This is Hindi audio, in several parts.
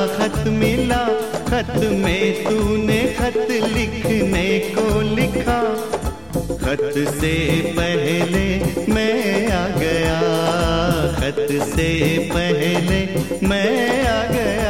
खत मिला, खत में तूने खत लिखने को लिखा। खत से पहले मैं आ गया, खत से पहले मैं आ गया।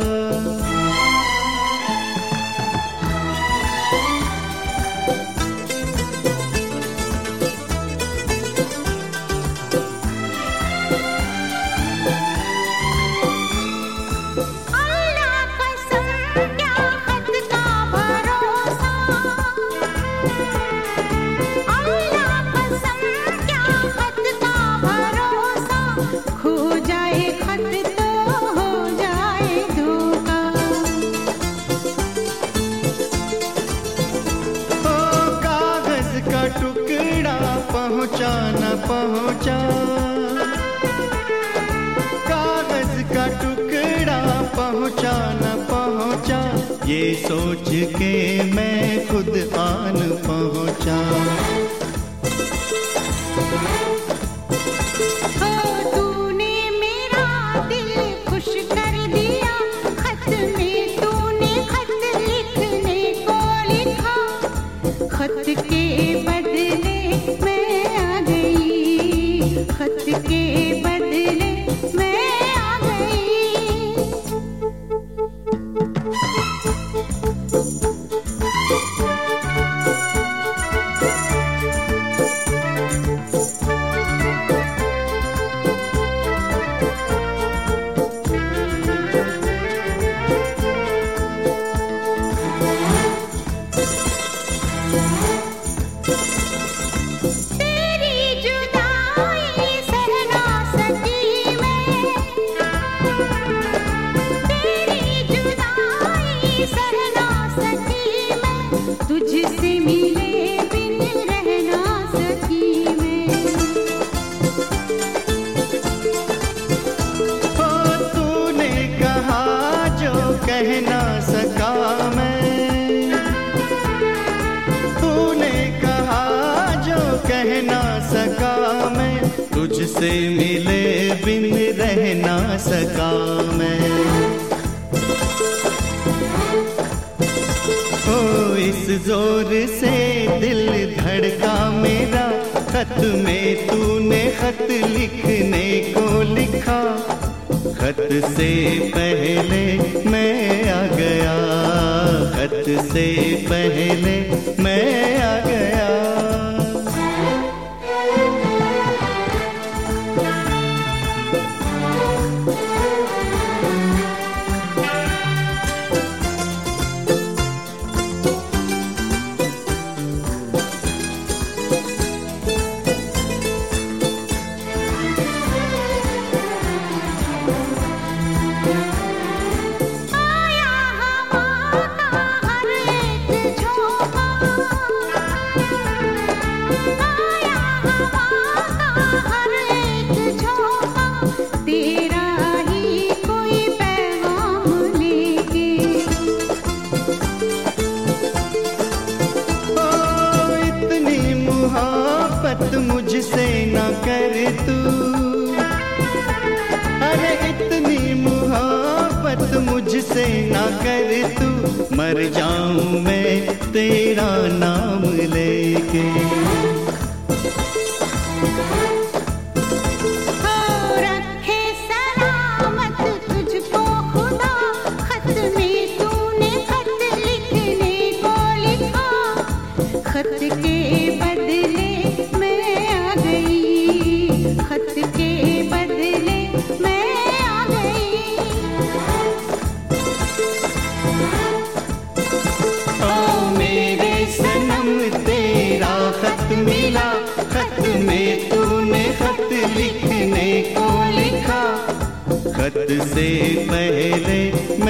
टुकड़ा पहुँचा न पहुँचा, कागज का टुकड़ा पहुँचा न पहुँचा, ये सोच के मैं खुद आन पहुँचा। तूने मेरा दिल खुश कर दिया, खत में तूने खत लिखने को लिखा। खत के बदले मैं आ गई, खत के बदले मैं आ गई। तुझसे मिले बिन रहना सकी मैं। ओ तूने कहा जो कह ना सका मैं, तूने कहा जो कह ना सका मैं, तुझसे मिले बिन रह ना सका मैं। इस जोर से दिल धड़का मेरा, खत में तूने खत लिखने को लिखा। खत से पहले मैं आ गया, खत से पहले मैं आ गया। मुझसे न कर तू, अरे इतनी मुहब्बत मुझसे न कर तू, मर जाऊं मैं तेरा नाम लेके। रखे सलामत तुझको खुदा, खत में तूने खत लिखने को लिखा। खत के बदले खत के बदले मैं आ गई। ओ मेरे सनम तेरा खत मिला, खत में तूने खत लिखने को लिखा। खत से पहले